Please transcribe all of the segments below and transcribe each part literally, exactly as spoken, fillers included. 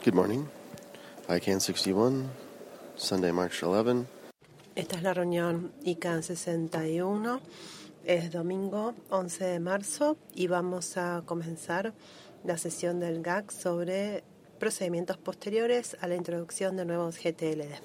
Good morning. I CAN sesenta y uno, Sunday, March eleventh. Esta es la reunión I CAN sesenta y uno. Es domingo once de marzo y vamos a comenzar la sesión del G A C sobre procedimientos posteriores a la introducción de nuevos G T L D.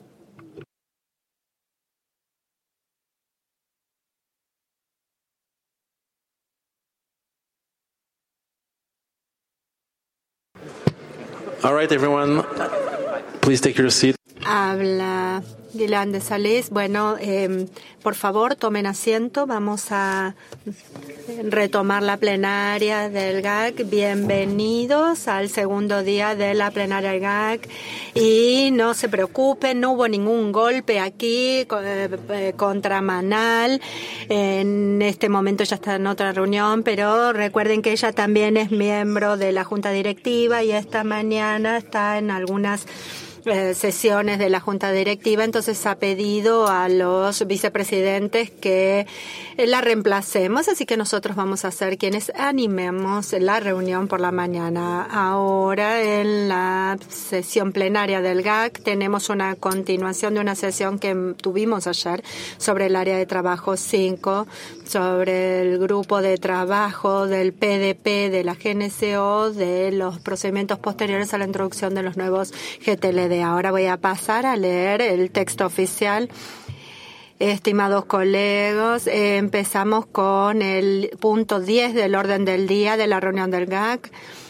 All right, everyone, please take your seat. Habla Guilan de Salés. Bueno, eh, por favor, tomen asiento. Vamos a retomar la plenaria del G A C. Bienvenidos al segundo día de la plenaria del G A C. Y no se preocupen, no hubo ningún golpe aquí eh, contra Manal. En este momento ya está en otra reunión, pero recuerden que ella también es miembro de la Junta Directiva y esta mañana está en algunas Eh, sesiones de la Junta Directiva, entonces ha pedido a los vicepresidentes que eh, la reemplacemos, así que nosotros vamos a ser quienes animemos la reunión por la mañana. Ahora, en la sesión plenaria del G A C, tenemos una continuación de una sesión que tuvimos ayer sobre el área de trabajo cinco, sobre el grupo de trabajo del P D P de la G N C O, de los procedimientos posteriores a la introducción de los nuevos G T L D. Ahora voy a pasar a leer el texto oficial. Estimados colegas, eh, empezamos con el punto diez del orden del día de la reunión del G A C,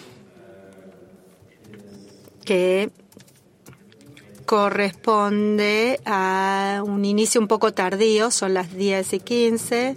que corresponde a un inicio un poco tardío, son las diez y quince.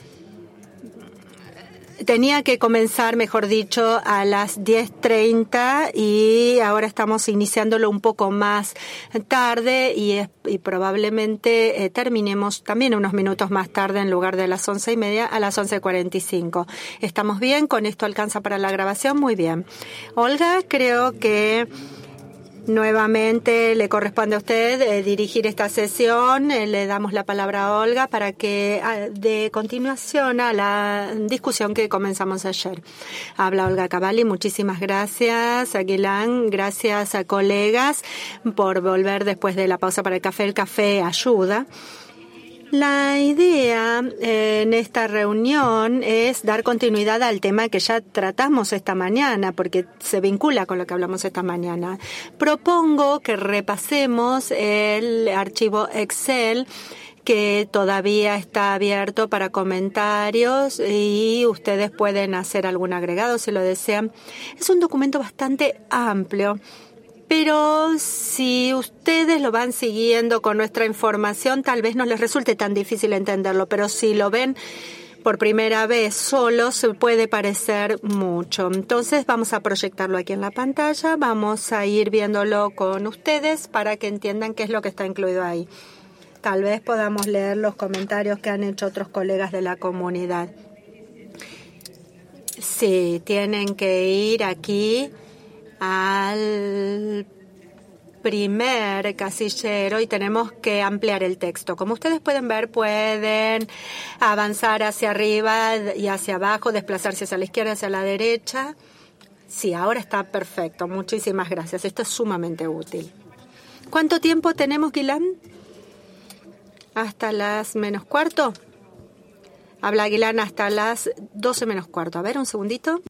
Tenía que comenzar, mejor dicho, a las diez treinta y ahora estamos iniciándolo un poco más tarde y, es, y probablemente eh, terminemos también unos minutos más tarde en lugar de las once y media a las once cuarenta y cinco. ¿Estamos bien? ¿Con esto alcanza para la grabación? Muy bien. Olga, creo que nuevamente le corresponde a usted eh, dirigir esta sesión. Eh, le damos la palabra a Olga para que eh, de continuación a la discusión que comenzamos ayer. Habla Olga Cavalli. Muchísimas gracias, Aguilán. Gracias a colegas por volver después de la pausa para el café. El café ayuda. La idea en esta reunión es dar continuidad al tema que ya tratamos esta mañana, porque se vincula con lo que hablamos esta mañana. Propongo que repasemos el archivo Excel que todavía está abierto para comentarios y ustedes pueden hacer algún agregado si lo desean. Es un documento bastante amplio, pero si ustedes lo van siguiendo con nuestra información, tal vez no les resulte tan difícil entenderlo, pero si lo ven por primera vez solo, se puede parecer mucho. Entonces vamos a proyectarlo aquí en la pantalla, vamos a ir viéndolo con ustedes para que entiendan qué es lo que está incluido ahí. Tal vez podamos leer los comentarios que han hecho otros colegas de la comunidad. Sí, tienen que ir aquí al primer casillero y tenemos que ampliar el texto. Como ustedes pueden ver, pueden avanzar hacia arriba y hacia abajo, desplazarse hacia la izquierda, hacia la derecha. Sí, ahora está perfecto. Muchísimas gracias. Esto es sumamente útil. ¿Cuánto tiempo tenemos, Guilán? Hasta las menos cuarto. Habla Guilán hasta las doce menos cuarto. A ver, un segundito.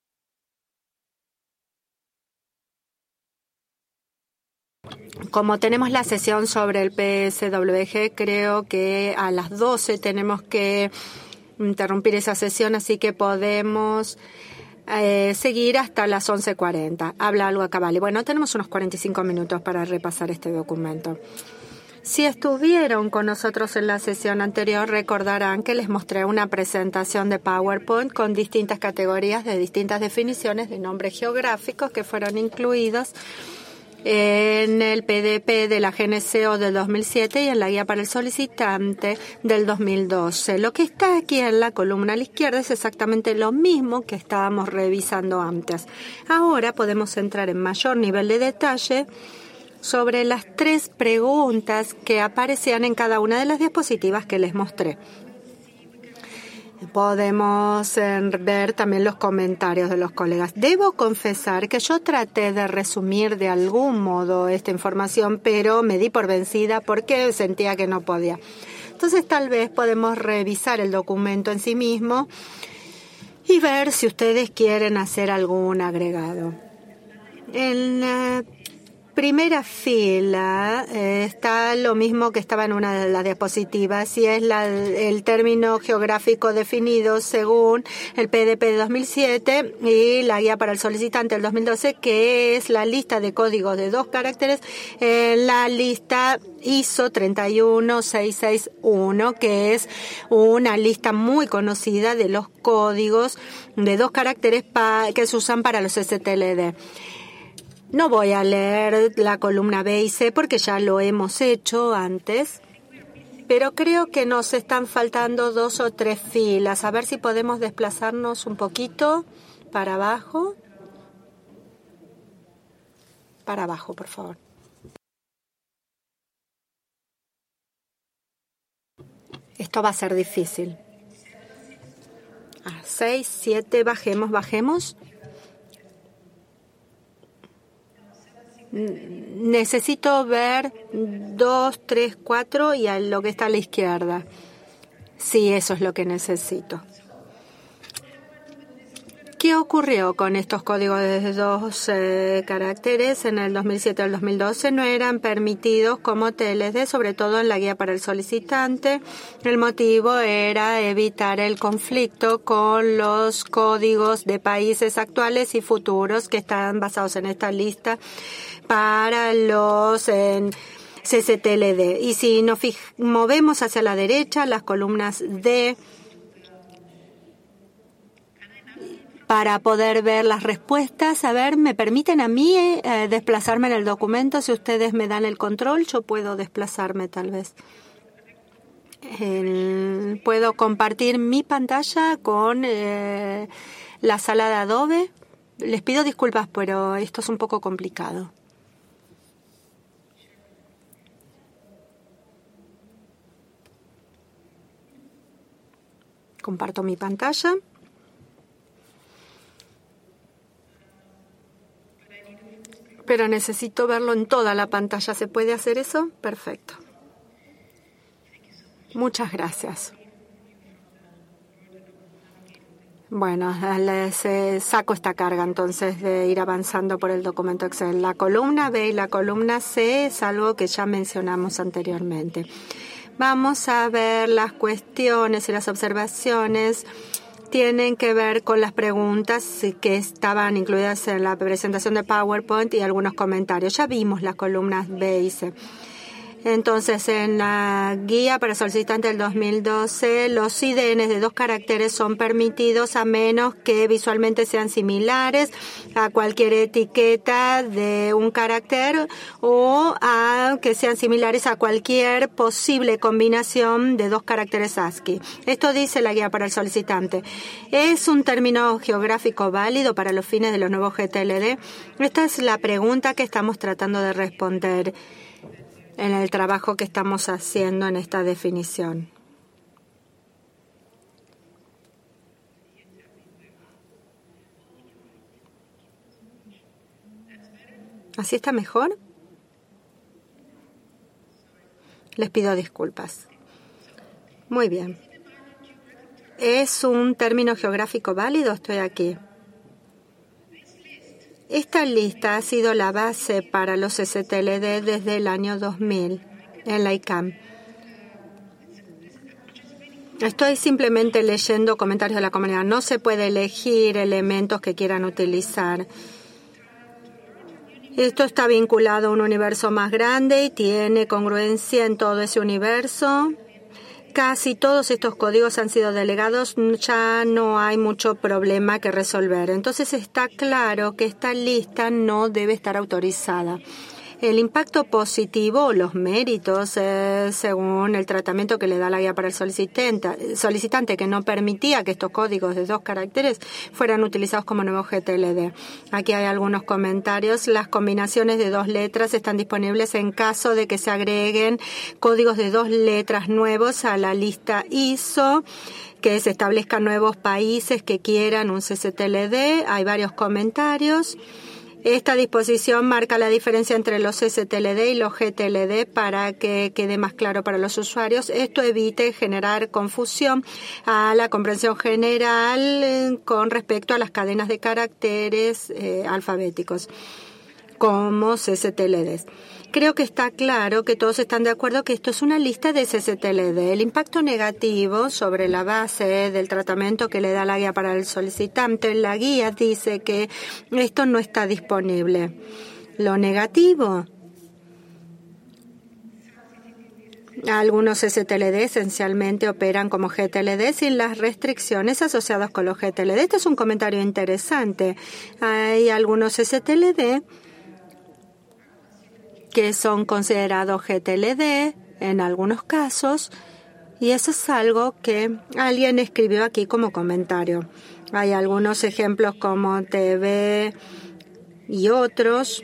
Como tenemos la sesión sobre el P S W G, creo que a las doce tenemos que interrumpir esa sesión, así que podemos eh, seguir hasta las once cuarenta. Habla Olga Cavalli. Bueno, tenemos unos cuarenta y cinco minutos para repasar este documento. Si estuvieron con nosotros en la sesión anterior, recordarán que les mostré una presentación de PowerPoint con distintas categorías de distintas definiciones de nombres geográficos que fueron incluidos en el P D P de la G N C O del dos mil siete y en la guía para el solicitante del dos mil doce. Lo que está aquí en la columna a la izquierda es exactamente lo mismo que estábamos revisando antes. Ahora podemos entrar en mayor nivel de detalle sobre las tres preguntas que aparecían en cada una de las diapositivas que les mostré. podemos eh, ver también los comentarios de los colegas. Debo confesar que yo traté de resumir de algún modo esta información, pero me di por vencida porque sentía que no podía. Entonces tal vez podemos revisar el documento en sí mismo y ver si ustedes quieren hacer algún agregado. En la primera fila eh, está lo mismo que estaba en una de las diapositivas y es la, el término geográfico definido según el P D P de dos mil siete y la guía para el solicitante del dos mil doce, que es la lista de códigos de dos caracteres, eh, la lista I S O treinta y uno seiscientos sesenta y uno, que es una lista muy conocida de los códigos de dos caracteres pa, que se usan para los S T L D. No voy a leer la columna B y C porque ya lo hemos hecho antes, pero creo que nos están faltando dos o tres filas. A ver si podemos desplazarnos un poquito para abajo. Para abajo, por favor. Esto va a ser difícil. A seis, siete, bajemos, bajemos. Necesito ver dos, tres, cuatro y a lo que está a la izquierda. Sí, eso es lo que necesito. ¿Qué ocurrió con estos códigos de dos eh, caracteres en el dos mil siete al dos mil doce? No eran permitidos como T L D, sobre todo en la guía para el solicitante. El motivo era evitar el conflicto con los códigos de países actuales y futuros que están basados en esta lista para los en C C T L D. Y si nos movemos hacia la derecha, las columnas D, para poder ver las respuestas. A ver, ¿me permiten a mí eh, desplazarme en el documento? Si ustedes me dan el control, yo puedo desplazarme tal vez. El, puedo compartir mi pantalla con eh, la sala de Adobe. Les pido disculpas, pero esto es un poco complicado. Comparto mi pantalla. Pero necesito verlo en toda la pantalla. ¿Se puede hacer eso? Perfecto. Muchas gracias. Bueno, les eh, saco esta carga entonces de ir avanzando por el documento Excel. La columna B y la columna C es algo que ya mencionamos anteriormente. Vamos a ver las cuestiones y las observaciones. Tienen que ver con las preguntas que estaban incluidas en la presentación de PowerPoint y algunos comentarios. Ya vimos las columnas B y C. Entonces, en la guía para solicitantes del dos mil doce, los I D Ns de dos caracteres son permitidos a menos que visualmente sean similares a cualquier etiqueta de un carácter o a que sean similares a cualquier posible combinación de dos caracteres ASCII. Esto dice la guía para el solicitante. ¿Es un término geográfico válido para los fines de los nuevos G T L D? Esta es la pregunta que estamos tratando de responder en el trabajo que estamos haciendo en esta definición. ¿Así está mejor? Les pido disculpas. Muy bien. ¿Es un término geográfico válido? Estoy aquí. Esta lista ha sido la base para los S T L D desde el año dos mil en la I C A M. Estoy simplemente leyendo comentarios de la comunidad. No se puede elegir elementos que quieran utilizar. Esto está vinculado a un universo más grande y tiene congruencia en todo ese universo. Casi todos estos códigos han sido delegados, ya no hay mucho problema que resolver. Entonces está claro que esta lista no debe estar autorizada. El impacto positivo o los méritos, eh, según el tratamiento que le da la guía para el solicitante, solicitante, que no permitía que estos códigos de dos caracteres fueran utilizados como nuevo G T L D. Aquí hay algunos comentarios. Las combinaciones de dos letras están disponibles en caso de que se agreguen códigos de dos letras nuevos a la lista I S O, que se establezcan nuevos países que quieran un C C T L D. Hay varios comentarios. Esta disposición marca la diferencia entre los C C T L D y los G T L D para que quede más claro para los usuarios. Esto evite generar confusión a la comprensión general con respecto a las cadenas de caracteres eh, alfabéticos como C C T L Ds. Creo que está claro que todos están de acuerdo que esto es una lista de C C T L D. El impacto negativo sobre la base del tratamiento que le da la guía para el solicitante, la guía dice que esto no está disponible. Lo negativo, algunos C C T L D esencialmente operan como G T L D sin las restricciones asociadas con los G T L D. Este es un comentario interesante. Hay algunos C C T L D que son considerados G T L D en algunos casos, y eso es algo que alguien escribió aquí como comentario. Hay algunos ejemplos como T V y otros.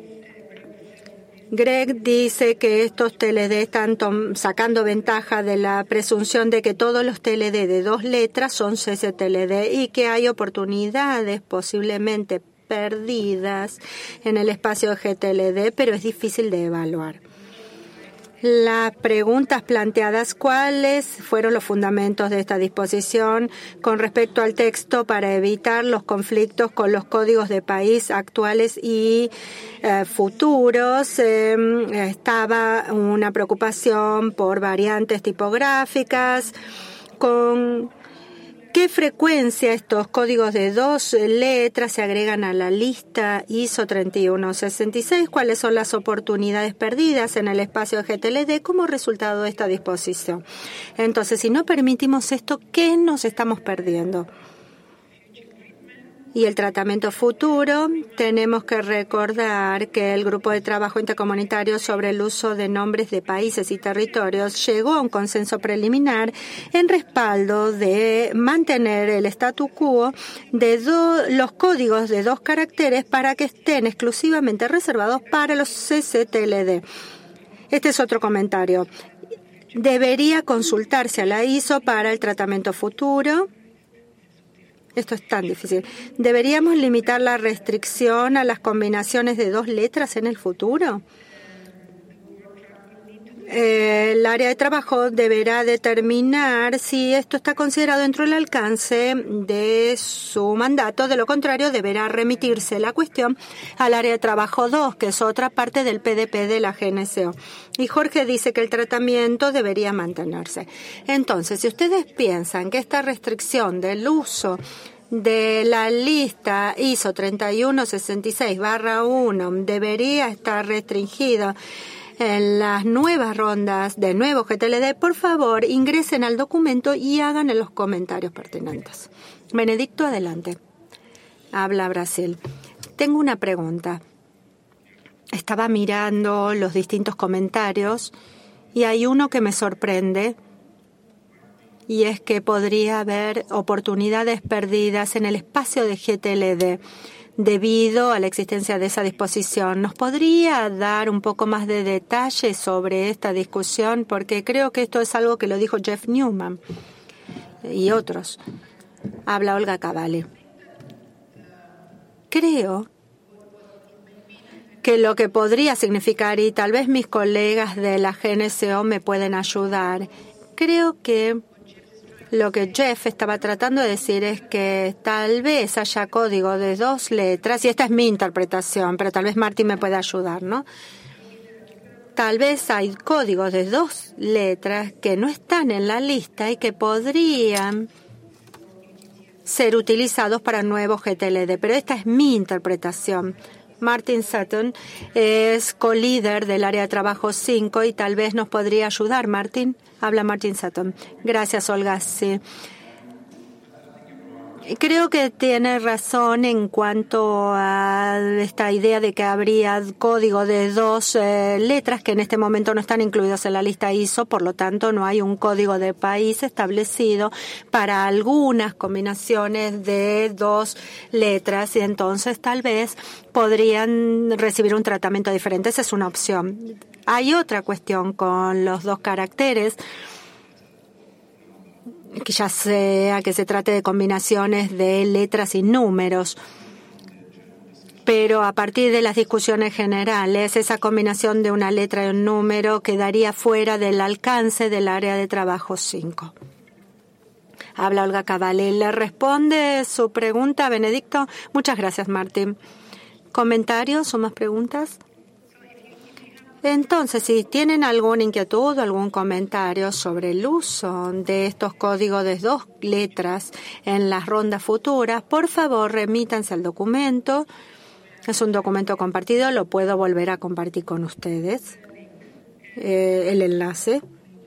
Greg dice que estos T L D están sacando ventaja de la presunción de que todos los T L D de dos letras son C C T L D y que hay oportunidades posiblemente perdidas en el espacio de G T L D, pero es difícil de evaluar. Las preguntas planteadas: ¿cuáles fueron los fundamentos de esta disposición con respecto al texto para evitar los conflictos con los códigos de país actuales y eh, futuros? Eh, estaba una preocupación por variantes tipográficas. ¿Con qué frecuencia estos códigos de dos letras se agregan a la lista I S O treinta y uno sesenta y seis? ¿Cuáles son las oportunidades perdidas en el espacio de G T L D como resultado de esta disposición? Entonces, si no permitimos esto, ¿qué nos estamos perdiendo? Y el tratamiento futuro, tenemos que recordar que el Grupo de Trabajo Intercomunitario sobre el uso de nombres de países y territorios llegó a un consenso preliminar en respaldo de mantener el statu quo de do, los códigos de dos caracteres para que estén exclusivamente reservados para los C C T L D. Este es otro comentario. Debería consultarse a la I S O para el tratamiento futuro. Esto es tan difícil. ¿Deberíamos limitar la restricción a las combinaciones de dos letras en el futuro? Eh, el área de trabajo deberá determinar si esto está considerado dentro del alcance de su mandato. De lo contrario, deberá remitirse la cuestión al área de trabajo dos, que es otra parte del P D P de la G N C O. Y Jorge dice que el tratamiento debería mantenerse. Entonces, si ustedes piensan que esta restricción del uso de la lista I S O treinta y uno sesenta y seis barra uno debería estar restringida en las nuevas rondas de nuevo G T L D, por favor, ingresen al documento y hagan los comentarios pertinentes. Benedicto, adelante. Habla Brasil. Tengo una pregunta. Estaba mirando los distintos comentarios y hay uno que me sorprende, y es que podría haber oportunidades perdidas en el espacio de G T L D debido a la existencia de esa disposición. ¿Nos podría dar un poco más de detalle sobre esta discusión? Porque creo que esto es algo que lo dijo Jeff Newman y otros. Habla Olga Cavalli. Creo que lo que podría significar, y tal vez mis colegas de la G N C O me pueden ayudar, creo que lo que Jeff estaba tratando de decir es que tal vez haya código de dos letras, y esta es mi interpretación, pero tal vez Martín me pueda ayudar, ¿no? Tal vez hay códigos de dos letras que no están en la lista y que podrían ser utilizados para nuevos G T L D, pero esta es mi interpretación. Martin Sutton es co-líder del área de trabajo cinco y tal vez nos podría ayudar. Martin, habla Martin Sutton. Gracias, Olga. Sí. Creo que tiene razón en cuanto a esta idea de que habría código de dos eh, letras que en este momento no están incluidos en la lista I S O, por lo tanto no hay un código de país establecido para algunas combinaciones de dos letras y entonces tal vez podrían recibir un tratamiento diferente. Esa es una opción. Hay otra cuestión con los dos caracteres, que ya sea que se trate de combinaciones de letras y números. Pero a partir de las discusiones generales, esa combinación de una letra y un número quedaría fuera del alcance del área de trabajo cinco. Habla Olga Cavalli. ¿Le responde su pregunta, Benedicto? Muchas gracias, Martín. ¿Comentarios o más preguntas? Entonces, si tienen alguna inquietud o algún comentario sobre el uso de estos códigos de dos letras en las rondas futuras, por favor, remítanse al documento. Es un documento compartido, lo puedo volver a compartir con ustedes, eh, el enlace,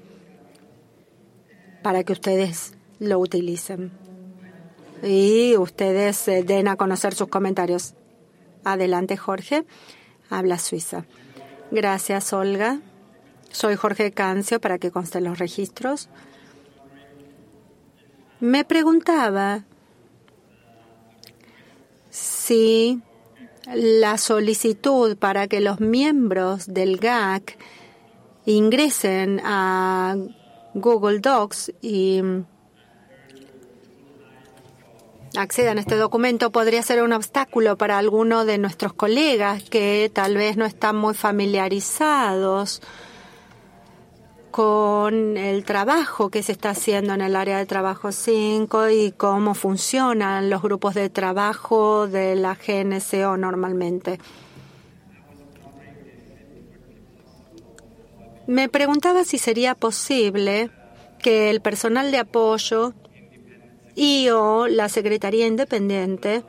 para que ustedes lo utilicen. Y ustedes eh, den a conocer sus comentarios. Adelante, Jorge. Habla Suiza. Gracias, Olga. Soy Jorge Cancio, para que consten los registros. Me preguntaba si la solicitud para que los miembros del G A C ingresen a Google Docs y accedan a este documento podría ser un obstáculo para alguno de nuestros colegas que tal vez no están muy familiarizados con el trabajo que se está haciendo en el área de trabajo cinco y cómo funcionan los grupos de trabajo de la G N C O normalmente. Me preguntaba si sería posible que el personal de apoyo y o la Secretaría Independiente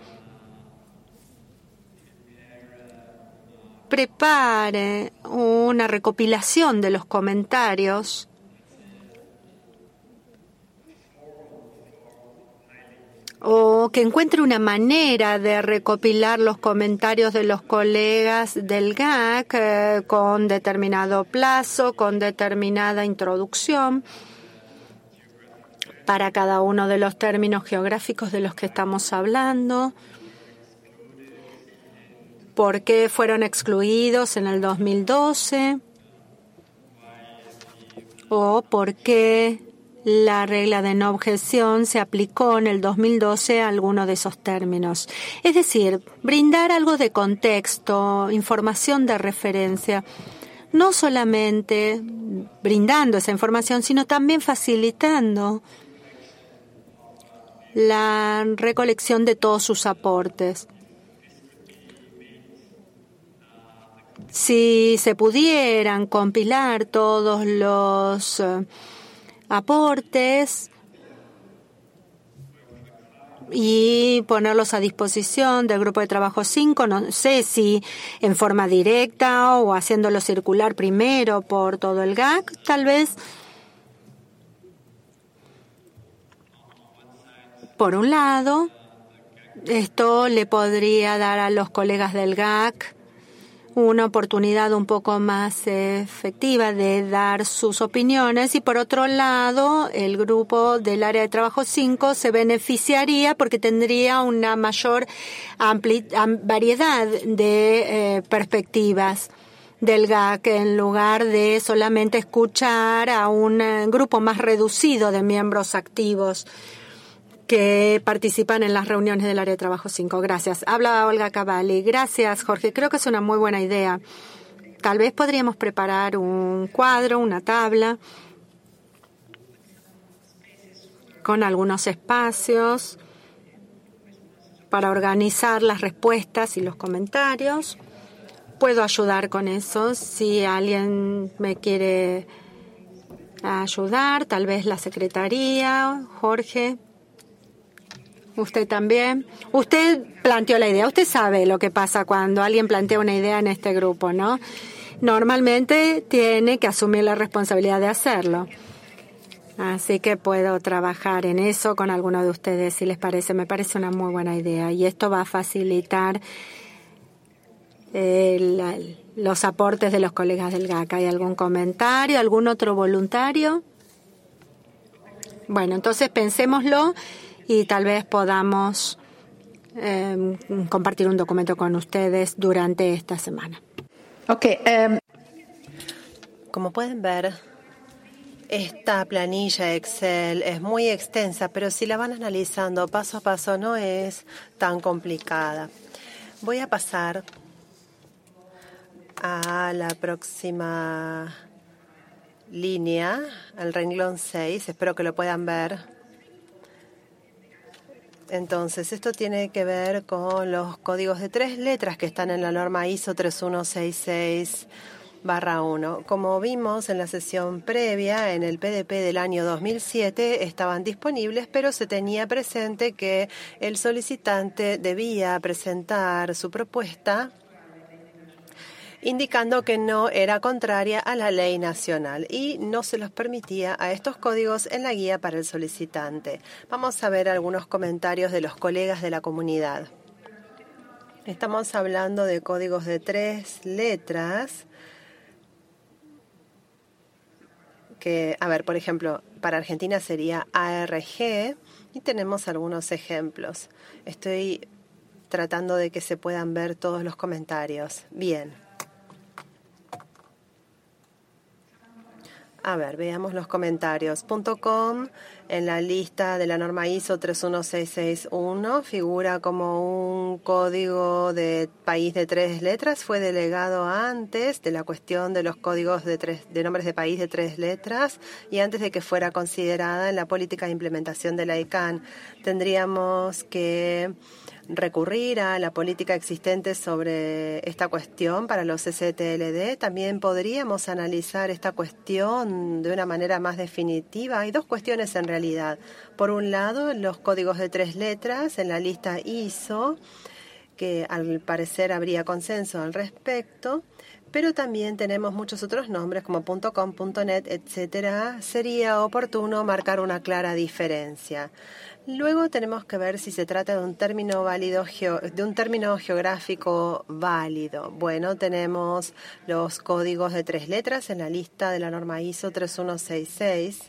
prepare una recopilación de los comentarios o que encuentre una manera de recopilar los comentarios de los colegas del G A C eh, con determinado plazo, con determinada introducción para cada uno de los términos geográficos de los que estamos hablando, por qué fueron excluidos en el dos mil doce o por qué la regla de no objeción se aplicó en el dos mil doce a alguno de esos términos. Es decir, brindar algo de contexto, información de referencia, no solamente brindando esa información, sino también facilitando la recolección de todos sus aportes. Si se pudieran compilar todos los uh, aportes y ponerlos a disposición del grupo de trabajo cinco, no sé si en forma directa o haciéndolo circular primero por todo el G A C, tal vez. Por un lado, esto le podría dar a los colegas del G A C una oportunidad un poco más efectiva de dar sus opiniones y por otro lado, el grupo del área de trabajo cinco se beneficiaría porque tendría una mayor ampli- variedad de eh, perspectivas del G A C en lugar de solamente escuchar a un eh, grupo más reducido de miembros activos que participan en las reuniones del área de trabajo cinco. Gracias. Habla Olga Cavalli. Gracias, Jorge. Creo que es una muy buena idea. Tal vez podríamos preparar un cuadro, una tabla, con algunos espacios para organizar las respuestas y los comentarios. Puedo ayudar con eso. Si alguien me quiere ayudar, tal vez la secretaría, Jorge. Usted también. Usted planteó la idea. Usted sabe lo que pasa cuando alguien plantea una idea en este grupo, ¿no? Normalmente tiene que asumir la responsabilidad de hacerlo. Así que puedo trabajar en eso con alguno de ustedes, si les parece. Me parece una muy buena idea. Y esto va a facilitar eh, la, los aportes de los colegas del G A C. ¿Hay algún comentario? ¿Algún otro voluntario? Bueno, entonces pensémoslo y tal vez podamos eh, compartir un documento con ustedes durante esta semana. Okay, um... Como pueden ver, esta planilla Excel es muy extensa, pero si la van analizando paso a paso no es tan complicada. Voy a pasar a la próxima línea, al renglón seis. Espero que lo puedan ver. Entonces, esto tiene que ver con los códigos de tres letras que están en la norma I S O tres uno seis seis barra uno. Como vimos en la sesión previa, en el P D P del año dos mil siete estaban disponibles, pero se tenía presente que el solicitante debía presentar su propuesta indicando que no era contraria a la ley nacional y no se los permitía a estos códigos en la guía para el solicitante. Vamos a ver algunos comentarios de los colegas de la comunidad. Estamos hablando de códigos de tres letras que, a ver, por ejemplo, para Argentina sería A R G y tenemos algunos ejemplos. Estoy tratando de que se puedan ver todos los comentarios. Bien. A ver, veamos los comentarios. .com en la lista de la norma I S O tres uno seis seis uno figura como un código de país de tres letras. Fue delegado antes de la cuestión de los códigos de, tres, de nombres de país de tres letras y antes de que fuera considerada en la política de implementación de la I C A N. Tendríamos que recurrir a la política existente sobre esta cuestión para los S T L D. También podríamos analizar esta cuestión de una manera más definitiva. Hay dos cuestiones en realidad. Por un lado, los códigos de tres letras en la lista I S O, que al parecer habría consenso al respecto, pero también tenemos muchos otros nombres como .com, .net, etcétera. Sería oportuno marcar una clara diferencia. Luego tenemos que ver si se trata de un término válido, de un término geográfico válido. Bueno, tenemos los códigos de tres letras en la lista de la norma I S O tres uno seis seis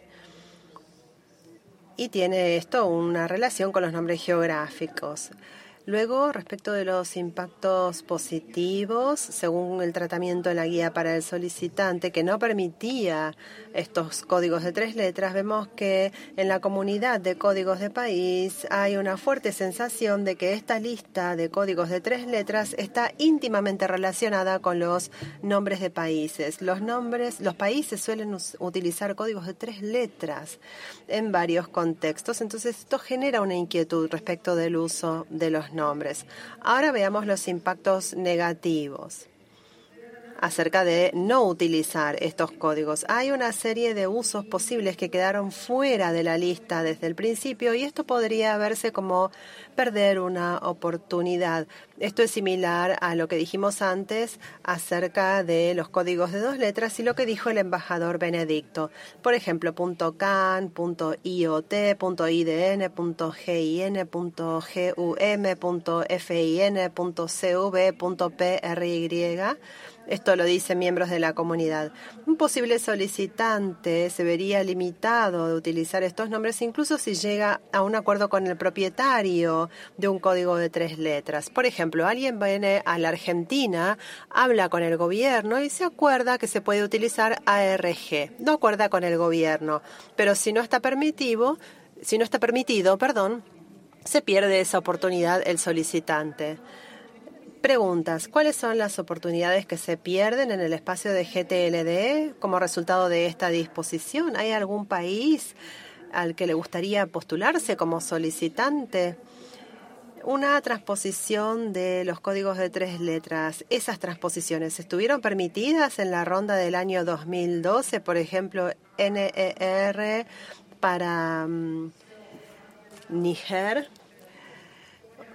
y tiene esto una relación con los nombres geográficos. Luego, respecto de los impactos positivos, según el tratamiento en la guía para el solicitante, que no permitía estos códigos de tres letras, vemos que en la comunidad de códigos de país hay una fuerte sensación de que esta lista de códigos de tres letras está íntimamente relacionada con los nombres de países. Los nombres, los países suelen utilizar códigos de tres letras en varios contextos, entonces esto genera una inquietud respecto del uso de los nombres. Ahora veamos los impactos negativos acerca de no utilizar estos códigos. Hay una serie de usos posibles que quedaron fuera de la lista desde el principio y esto podría verse como perder una oportunidad. Esto es similar a lo que dijimos antes acerca de los códigos de dos letras y lo que dijo el embajador Benedicto. Por ejemplo, .can, .iot, .idn, .gin, .gum, .fin, .cv, .pry. Esto lo dicen miembros de la comunidad. Un posible solicitante se vería limitado de utilizar estos nombres incluso si llega a un acuerdo con el propietario de un código de tres letras. Por ejemplo, alguien viene a la Argentina, habla con el gobierno y se acuerda que se puede utilizar A R G. No acuerda con el gobierno, pero si no está permitido, si no está permitido, perdón, se pierde esa oportunidad el solicitante. Preguntas. ¿Cuáles son las oportunidades que se pierden en el espacio de G T L D como resultado de esta disposición? ¿Hay algún país al que le gustaría postularse como solicitante? Una transposición de los códigos de tres letras. ¿Esas transposiciones estuvieron permitidas en la ronda del año dos mil doce? Por ejemplo, N E R para um, Níger.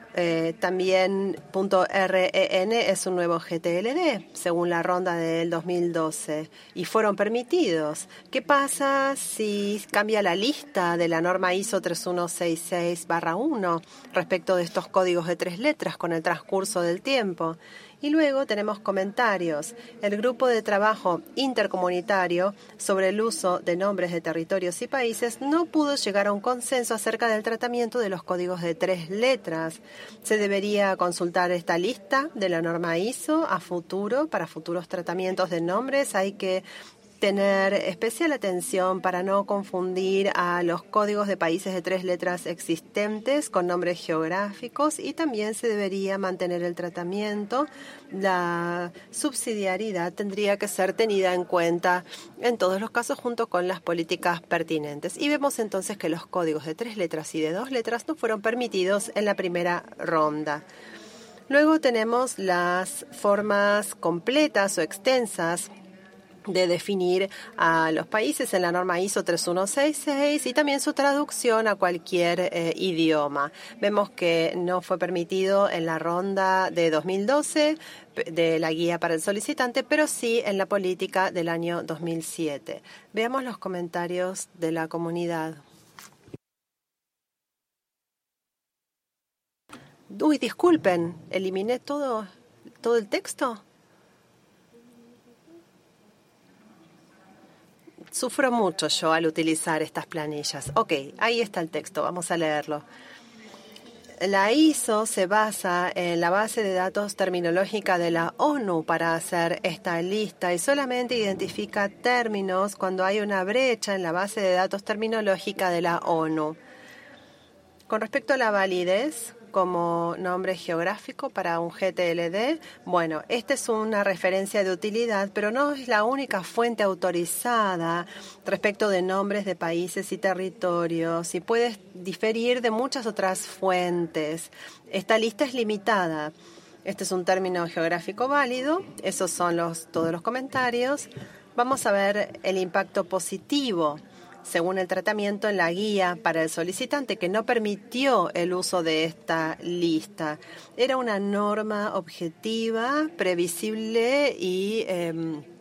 Eh, también .ren es un nuevo G T L D, según la ronda del dos mil doce, y fueron permitidos. ¿Qué pasa si cambia la lista de la norma I S O tres mil ciento sesenta y seis barra uno respecto de estos códigos de tres letras con el transcurso del tiempo? Y luego tenemos comentarios. El grupo de trabajo intercomunitario sobre el uso de nombres de territorios y países no pudo llegar a un consenso acerca del tratamiento de los códigos de tres letras. Se debería consultar esta lista de la norma I S O a futuro para futuros tratamientos de nombres. Hay que tener especial atención para no confundir a los códigos de países de tres letras existentes con nombres geográficos, y también se debería mantener el tratamiento. La subsidiariedad tendría que ser tenida en cuenta en todos los casos junto con las políticas pertinentes. Y vemos entonces que los códigos de tres letras y de dos letras no fueron permitidos en la primera ronda. Luego tenemos las formas completas o extensas de definir a los países en la norma I S O tres mil ciento sesenta y seis y también su traducción a cualquier eh, idioma. Vemos que no fue permitido en la ronda de dos mil doce de la guía para el solicitante, pero sí en la política del año dos mil siete. Veamos los comentarios de la comunidad. Uy, disculpen, eliminé todo, todo el texto. Sufro mucho yo al utilizar estas planillas. Ok, ahí está el texto, vamos a leerlo. La I S O se basa en la base de datos terminológica de la ONU para hacer esta lista y solamente identifica términos cuando hay una brecha en la base de datos terminológica de la ONU. Con respecto a la validez como nombre geográfico para un G T L D, bueno, esta es una referencia de utilidad, pero no es la única fuente autorizada respecto de nombres de países y territorios y puede diferir de muchas otras fuentes. Esta lista es limitada. Este es un término geográfico válido. Esos son los, todos los comentarios. Vamos a ver el impacto positivo según el tratamiento en la guía para el solicitante, que no permitió el uso de esta lista. Era una norma objetiva, previsible y eh,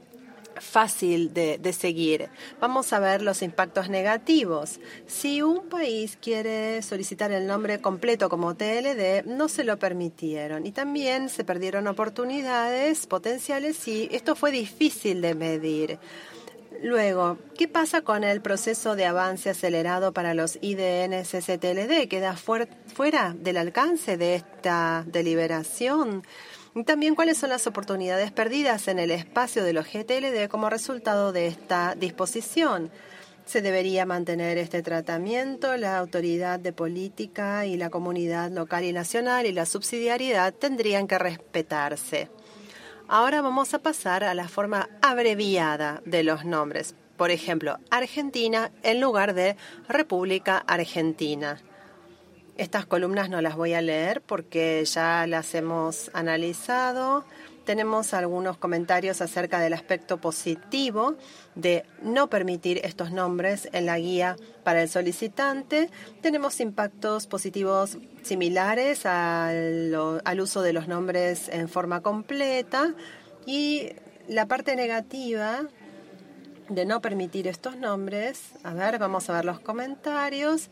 fácil de, de seguir. Vamos a ver los impactos negativos. Si un país quiere solicitar el nombre completo como T L D, no se lo permitieron. Y también se perdieron oportunidades potenciales y esto fue difícil de medir. Luego, ¿qué pasa con el proceso de avance acelerado para los I D N C C T L D? ¿Queda fuer- fuera del alcance de esta deliberación? Y también, ¿cuáles son las oportunidades perdidas en el espacio de los G T L D como resultado de esta disposición? Se debería mantener este tratamiento. La autoridad de política y la comunidad local y nacional y la subsidiariedad tendrían que respetarse. Ahora vamos a pasar a la forma abreviada de los nombres. Por ejemplo, Argentina en lugar de República Argentina. Estas columnas no las voy a leer porque ya las hemos analizado. Tenemos algunos comentarios acerca del aspecto positivo de no permitir estos nombres en la guía para el solicitante. Tenemos impactos positivos similares al, al uso de los nombres en forma completa. Y la parte negativa de no permitir estos nombres, a ver, vamos a ver los comentarios.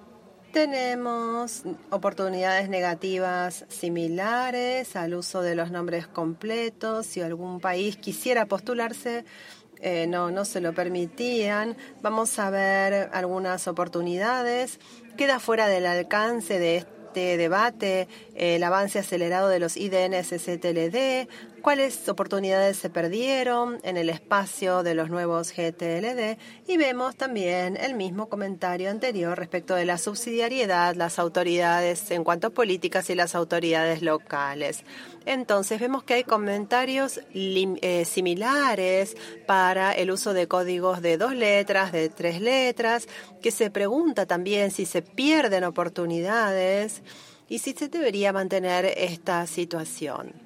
Tenemos oportunidades negativas similares al uso de los nombres completos. Si algún país quisiera postularse, eh, no, no se lo permitían. Vamos a ver algunas oportunidades. Queda fuera del alcance de este debate eh, el avance acelerado de los I D N C C T L D. ¿Cuáles oportunidades se perdieron en el espacio de los nuevos G T L D? Y vemos también el mismo comentario anterior respecto de la subsidiariedad, las autoridades en cuanto a políticas y las autoridades locales. Entonces vemos que hay comentarios lim, eh, similares para el uso de códigos de dos letras, de tres letras, que se pregunta también si se pierden oportunidades y si se debería mantener esta situación.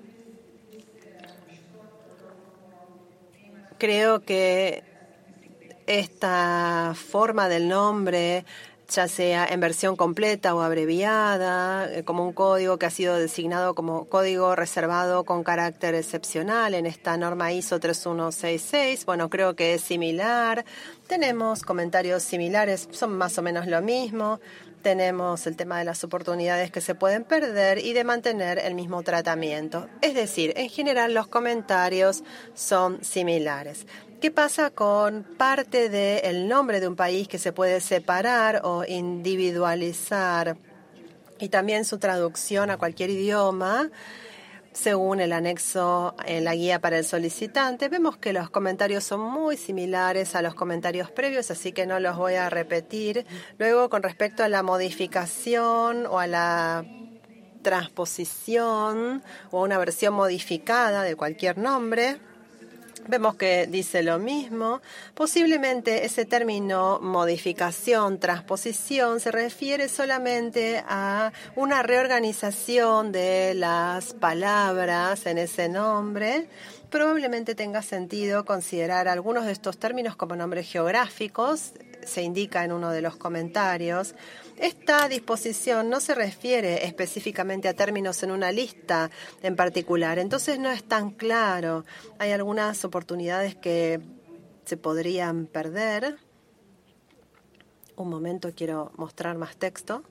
Creo que esta forma del nombre ya sea en versión completa o abreviada, eh, como un código que ha sido designado como código reservado con carácter excepcional en esta norma I S O tres mil ciento sesenta y seis. Bueno, creo que es similar. Tenemos comentarios similares, son más o menos lo mismo. Tenemos el tema de las oportunidades que se pueden perder y de mantener el mismo tratamiento. Es decir, en general los comentarios son similares. ¿Qué pasa con parte del nombre de un país que se puede separar o individualizar? Y también su traducción a cualquier idioma, según el anexo en la guía para el solicitante. Vemos que los comentarios son muy similares a los comentarios previos, así que no los voy a repetir. Luego, con respecto a la modificación o a la transposición o a una versión modificada de cualquier nombre, vemos que dice lo mismo. Posiblemente ese término modificación, transposición, se refiere solamente a una reorganización de las palabras en ese nombre. Probablemente tenga sentido considerar algunos de estos términos como nombres geográficos, se indica en uno de los comentarios. Esta disposición no se refiere específicamente a términos en una lista en particular, entonces no es tan claro. Hay algunas oportunidades que se podrían perder. Un momento, quiero mostrar más texto.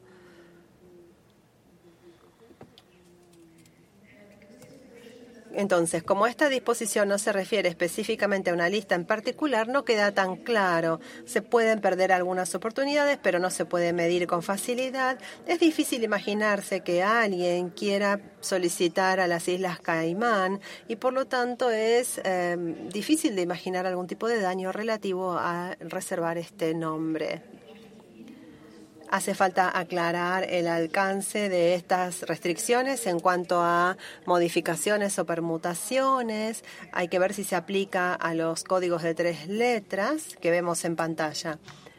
Entonces, como esta disposición no se refiere específicamente a una lista en particular, no queda tan claro. Se pueden perder algunas oportunidades, pero no se puede medir con facilidad. Es difícil imaginarse que alguien quiera solicitar a las Islas Caimán y, por lo tanto, es eh, difícil de imaginar algún tipo de daño relativo a reservar este nombre. Hace falta aclarar el alcance de estas restricciones en cuanto a modificaciones o permutaciones. Hay que ver si se aplica a los códigos de tres letras que vemos en pantalla.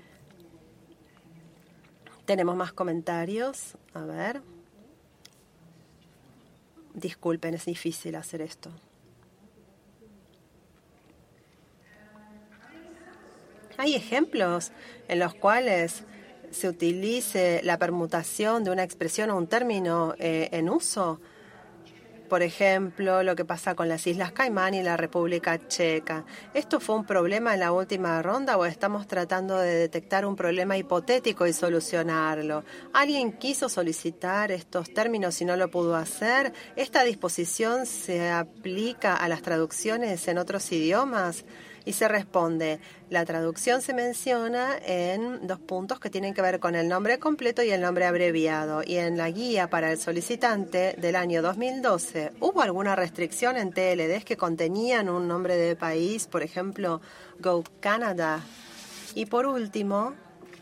Tenemos más comentarios. A ver. Disculpen, es difícil hacer esto. Hay ejemplos en los cuales se utilice la permutación de una expresión o un término eh, en uso. Por ejemplo, lo que pasa con las Islas Caimán y la República Checa. ¿Esto fue un problema en la última ronda o estamos tratando de detectar un problema hipotético y solucionarlo? ¿Alguien quiso solicitar estos términos y no lo pudo hacer? ¿Esta disposición se aplica a las traducciones en otros idiomas? Y se responde, la traducción se menciona en dos puntos que tienen que ver con el nombre completo y el nombre abreviado. Y en la guía para el solicitante del año dos mil doce, ¿hubo alguna restricción en T L Ds que contenían un nombre de país, por ejemplo, Go Canada? Y por último,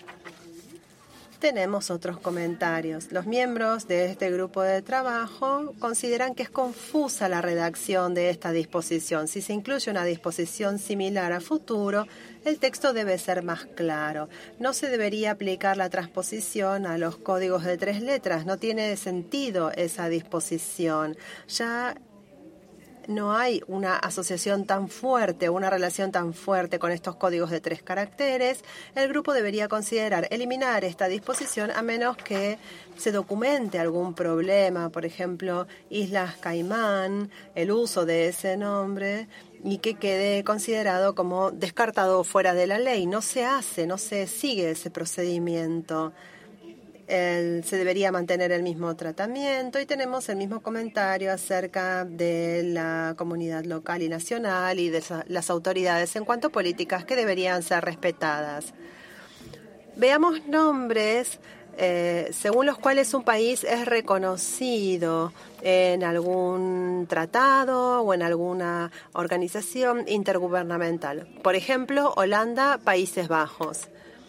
tenemos otros comentarios. Los miembros de este grupo de trabajo consideran que es confusa la redacción de esta disposición. Si se incluye una disposición similar a futuro, el texto debe ser más claro. No se debería aplicar la transposición a los códigos de tres letras. No tiene sentido esa disposición. Ya no hay una asociación tan fuerte, una relación tan fuerte con estos códigos de tres caracteres. El grupo debería considerar eliminar esta disposición a menos que se documente algún problema, por ejemplo, Islas Caimán, el uso de ese nombre, y que quede considerado como descartado fuera de la ley. No se hace, no se sigue ese procedimiento. El, se debería mantener el mismo tratamiento y tenemos el mismo comentario acerca de la comunidad local y nacional y de esa, las autoridades en cuanto a políticas que deberían ser respetadas. Veamos nombres eh, según los cuales un país es reconocido en algún tratado o en alguna organización intergubernamental. Por ejemplo, Holanda, Países Bajos.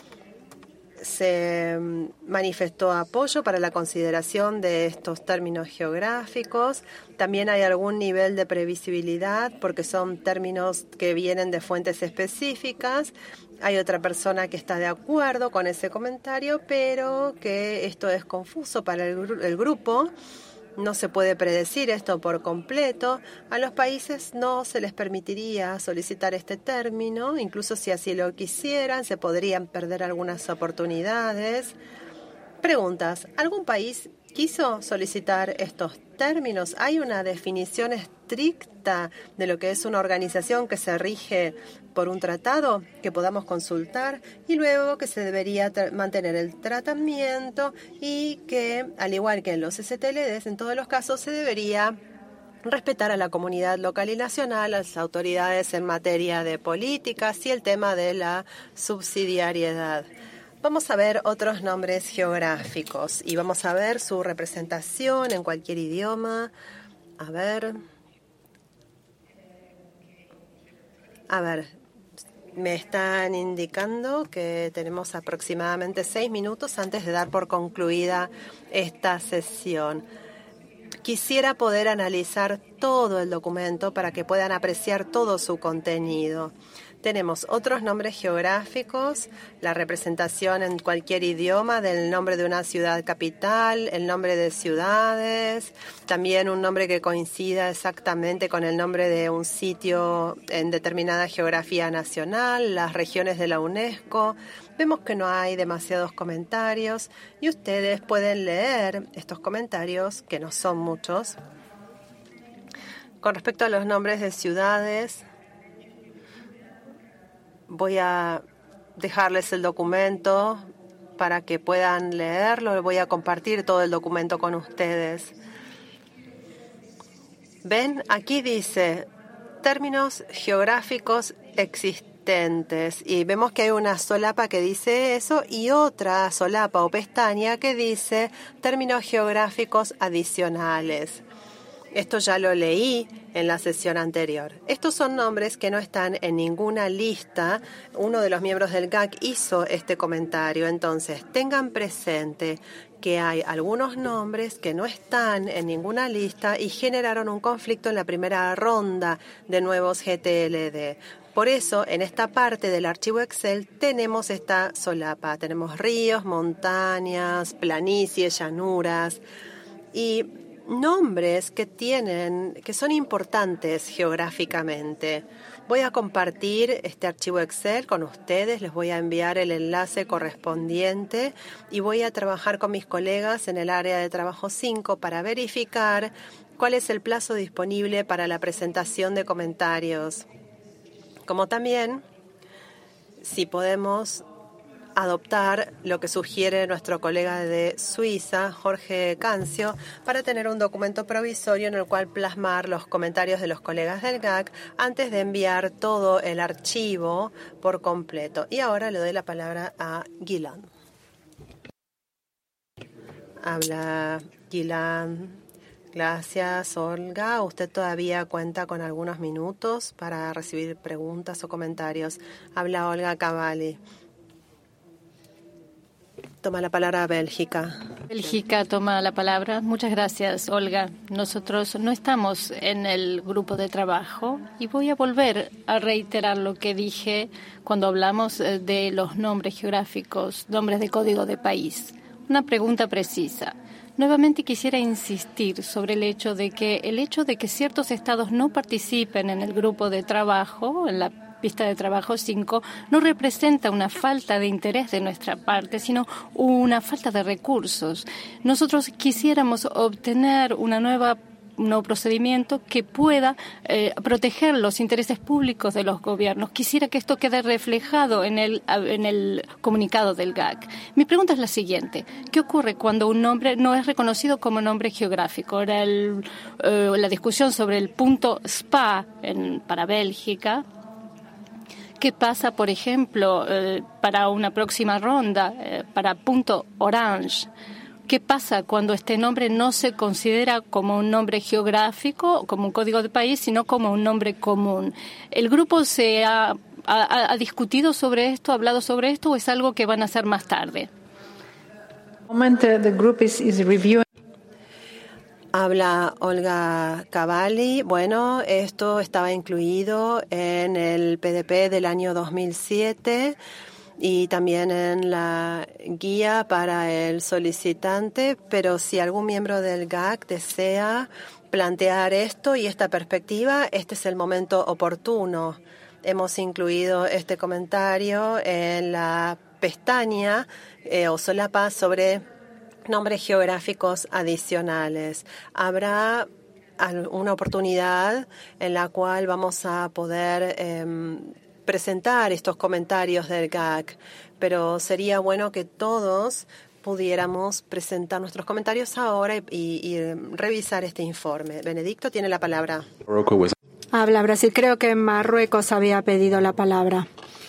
Se manifestó apoyo para la consideración de estos términos geográficos. También hay algún nivel de previsibilidad porque son términos que vienen de fuentes específicas. Hay otra persona que está de acuerdo con ese comentario, pero que esto es confuso para el, el grupo no se puede predecir esto por completo. A los países no se les permitiría solicitar este término, incluso si así lo quisieran, se podrían perder algunas oportunidades. Preguntas, ¿algún país quiso solicitar estos términos? ¿Hay una definición estricta de lo que es una organización que se rige por un tratado que podamos consultar y luego que se debería mantener el tratamiento y que, al igual que en los S T L Ds, en todos los casos se debería respetar a la comunidad local y nacional, a las autoridades en materia de políticas y el tema de la subsidiariedad? Vamos a ver otros nombres geográficos y vamos a ver su representación en cualquier idioma. A ver. A ver, me están indicando que tenemos aproximadamente seis minutos antes de dar por concluida esta sesión. Quisiera poder analizar todo el documento para que puedan apreciar todo su contenido. Tenemos otros nombres geográficos, la representación en cualquier idioma del nombre de una ciudad capital, el nombre de ciudades, también un nombre que coincida exactamente con el nombre de un sitio en determinada geografía nacional, las regiones de la UNESCO. Vemos que no hay demasiados comentarios y ustedes pueden leer estos comentarios, que no son muchos. Con respecto a los nombres de ciudades, voy a dejarles el documento para que puedan leerlo. Voy a compartir todo el documento con ustedes. Ven, aquí dice términos geográficos existentes y vemos que hay una solapa que dice eso y otra solapa o pestaña que dice términos geográficos adicionales. Esto ya lo leí en la sesión anterior. Estos son nombres que no están en ninguna lista. Uno de los miembros del G A C hizo este comentario. Entonces, tengan presente que hay algunos nombres que no están en ninguna lista y generaron un conflicto en la primera ronda de nuevos G T L D. Por eso, en esta parte del archivo Excel tenemos esta solapa. Tenemos ríos, montañas, planicies, llanuras y nombres que tienen, que son importantes geográficamente. Voy a compartir este archivo Excel con ustedes, les voy a enviar el enlace correspondiente y voy a trabajar con mis colegas en el área de trabajo cinco para verificar cuál es el plazo disponible para la presentación de comentarios. Como también, si podemos adoptar lo que sugiere nuestro colega de Suiza, Jorge Cancio, para tener un documento provisorio en el cual plasmar los comentarios de los colegas del G A C antes de enviar todo el archivo por completo. Y ahora le doy la palabra a Ghislain. Habla Ghislain. Gracias, Olga. Usted todavía cuenta con algunos minutos para recibir preguntas o comentarios. Habla Olga Cavalli. Toma la palabra Bélgica. Bélgica toma la palabra. Muchas gracias, Olga. Nosotros no estamos en el grupo de trabajo y voy a volver a reiterar lo que dije cuando hablamos de los nombres geográficos, nombres de código de país. Una pregunta precisa. Nuevamente quisiera insistir sobre el hecho de que el hecho de que ciertos estados no participen en el grupo de trabajo, en la pista de trabajo cinco, no representa una falta de interés de nuestra parte, sino una falta de recursos. Nosotros quisiéramos obtener una nueva un nuevo procedimiento que pueda eh, proteger los intereses públicos de los gobiernos. Quisiera que esto quede reflejado en el, en el comunicado del G A C. Mi pregunta es la siguiente. ¿Qué ocurre cuando un nombre no es reconocido como nombre geográfico? Era el, eh, la discusión sobre el punto S P A en, para Bélgica. ¿Qué pasa, por ejemplo, eh, para una próxima ronda, eh, para punto Orange? ¿Qué pasa cuando este nombre no se considera como un nombre geográfico, como un código de país, sino como un nombre común? ¿El grupo se ha, ha, ha discutido sobre esto, ha hablado sobre esto, o es algo que van a hacer más tarde? Habla Olga Cavalli. Bueno, esto estaba incluido en el P D P del año dos mil siete. y también en la guía para el solicitante, pero si algún miembro del G A C desea plantear esto y esta perspectiva, este es el momento oportuno. Hemos incluido este comentario en la pestaña eh, o solapa sobre nombres geográficos adicionales. Habrá una oportunidad en la cual vamos a poder eh, presentar estos comentarios del G A C, pero sería bueno que todos pudiéramos presentar nuestros comentarios ahora y, y, y revisar este informe. Benedicto tiene la palabra. Habla Brasil. Creo que Marruecos había pedido la palabra.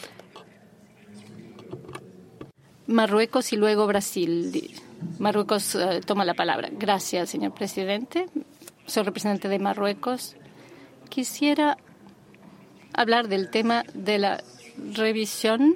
Marruecos y luego Brasil. Marruecos uh, toma la palabra. Gracias, señor presidente. Soy representante de Marruecos. Quisiera hablar del tema de la revisión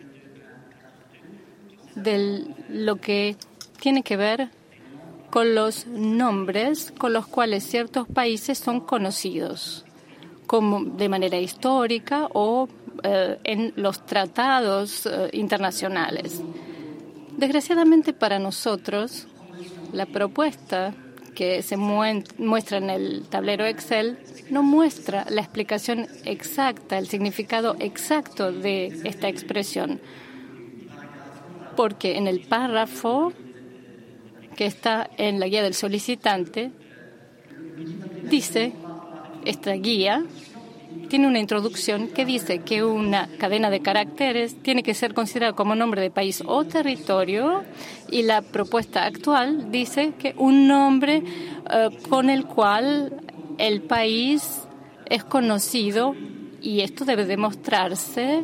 de lo que tiene que ver con los nombres con los cuales ciertos países son conocidos, como de manera histórica o eh, en los tratados eh, internacionales. Desgraciadamente para nosotros, la propuesta que se muestra en el tablero Excel no muestra la explicación exacta, el significado exacto de esta expresión. Porque en el párrafo que está en la guía del solicitante, dice, esta guía tiene una introducción que dice que una cadena de caracteres tiene que ser considerada como nombre de país o territorio, y la propuesta actual dice que un nombre uh, con el cual el país es conocido, y esto debe demostrarse,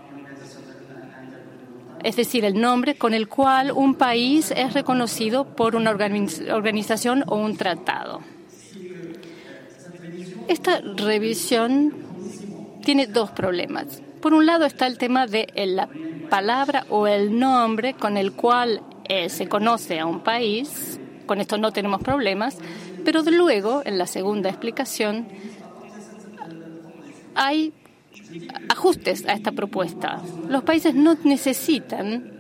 es decir, el nombre con el cual un país es reconocido por una organiz- organización o un tratado. Esta revisión tiene dos problemas. Por un lado está el tema de la palabra o el nombre con el cual eh, se conoce a un país. Con esto no tenemos problemas. Pero de luego, en la segunda explicación, hay ajustes a esta propuesta. Los países no necesitan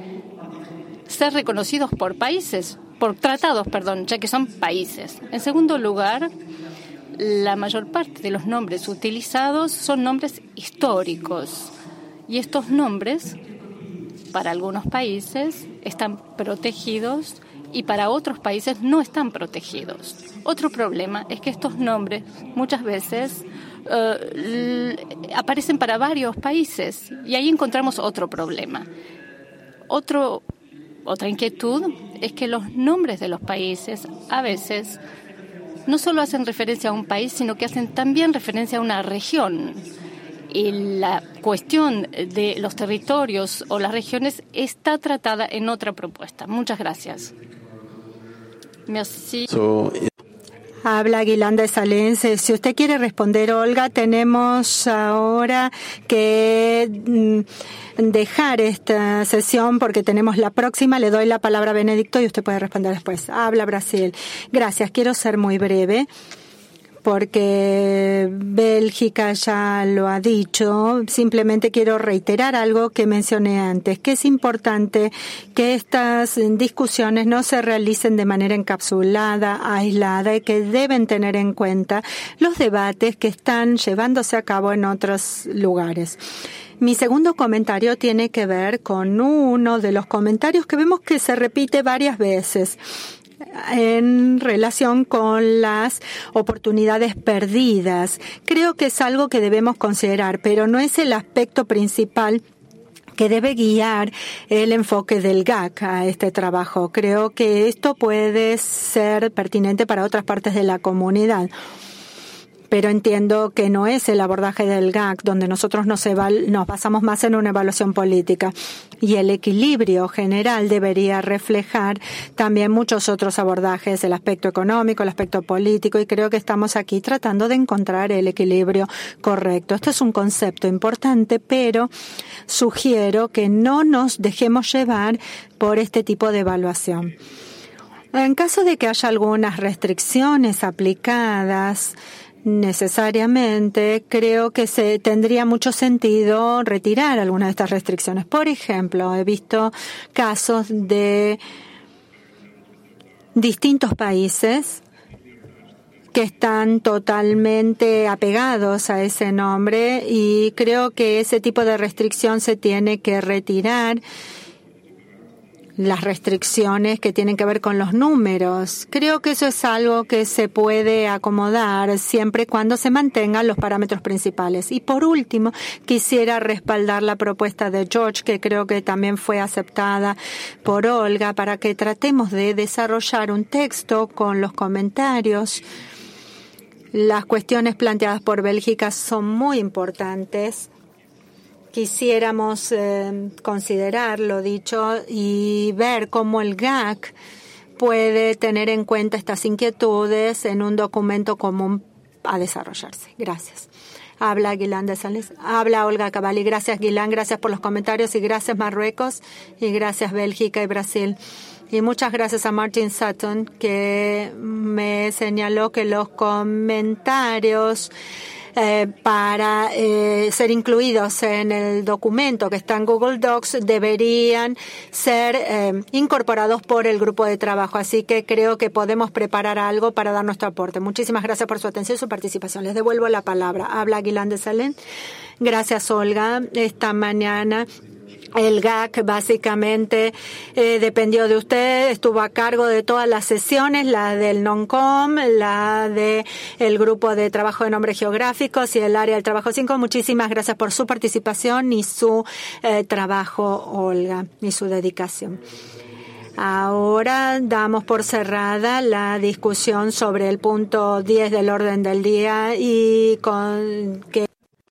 ser reconocidos por países, por tratados, perdón, ya que son países. En segundo lugar, la mayor parte de los nombres utilizados son nombres históricos, y estos nombres, para algunos países, están protegidos y para otros países no están protegidos. Otro problema es que estos nombres muchas veces uh, aparecen para varios países, y ahí encontramos otro problema. Otro, otra inquietud es que los nombres de los países a veces no solo hacen referencia a un país, sino que hacen también referencia a una región. Y la cuestión de los territorios o las regiones está tratada en otra propuesta. Muchas gracias. Merci. So, Habla Guilán de Salense. Si usted quiere responder, Olga, tenemos ahora que dejar esta sesión porque tenemos la próxima. Le doy la palabra a Benedicto y usted puede responder después. Habla Brasil. Gracias. Quiero ser muy breve, porque Bélgica ya lo ha dicho. Simplemente quiero reiterar algo que mencioné antes, que es importante que estas discusiones no se realicen de manera encapsulada, aislada, y que deben tener en cuenta los debates que están llevándose a cabo en otros lugares. Mi segundo comentario tiene que ver con uno de los comentarios que vemos que se repite varias veces en relación con las oportunidades perdidas. Creo que es algo que debemos considerar, pero no es el aspecto principal que debe guiar el enfoque del G A C a este trabajo. Creo que esto puede ser pertinente para otras partes de la comunidad, pero entiendo que no es el abordaje del G A C, donde nosotros nos, eval- nos basamos más en una evaluación política. Y el equilibrio general debería reflejar también muchos otros abordajes, el aspecto económico, el aspecto político, y creo que estamos aquí tratando de encontrar el equilibrio correcto. Este es un concepto importante, pero sugiero que no nos dejemos llevar por este tipo de evaluación. En caso de que haya algunas restricciones aplicadas, necesariamente creo que se tendría mucho sentido retirar algunas de estas restricciones. Por ejemplo, he visto casos de distintos países que están totalmente apegados a ese nombre y creo que ese tipo de restricción se tiene que retirar. Las restricciones que tienen que ver con los números. Creo que eso es algo que se puede acomodar siempre y cuando se mantengan los parámetros principales. Y por último, quisiera respaldar la propuesta de George, que creo que también fue aceptada por Olga, para que tratemos de desarrollar un texto con los comentarios. Las cuestiones planteadas por Bélgica son muy importantes. Quisiéramos eh, considerar lo dicho y ver cómo el G A C puede tener en cuenta estas inquietudes en un documento común a desarrollarse. Gracias. Habla Guilain de Sales. Habla Olga Cavalli. Gracias, Guilain. Gracias por los comentarios y gracias, Marruecos. Y gracias, Bélgica y Brasil. Y muchas gracias a Martin Sutton, que me señaló que los comentarios Eh, para eh, ser incluidos en el documento que está en Google Docs deberían ser eh, incorporados por el grupo de trabajo. Así que creo que podemos preparar algo para dar nuestro aporte. Muchísimas gracias por su atención y su participación. Les devuelvo la palabra. Habla Guilain de Salen. Gracias, Olga. Esta mañana el G A C básicamente eh, dependió de usted, estuvo a cargo de todas las sesiones, la del NONCOM, la de el grupo de trabajo de nombres geográficos y el área del trabajo cinco. Muchísimas gracias por su participación y su eh, trabajo, Olga, y su dedicación. Ahora damos por cerrada la discusión sobre el punto diez del orden del día y con que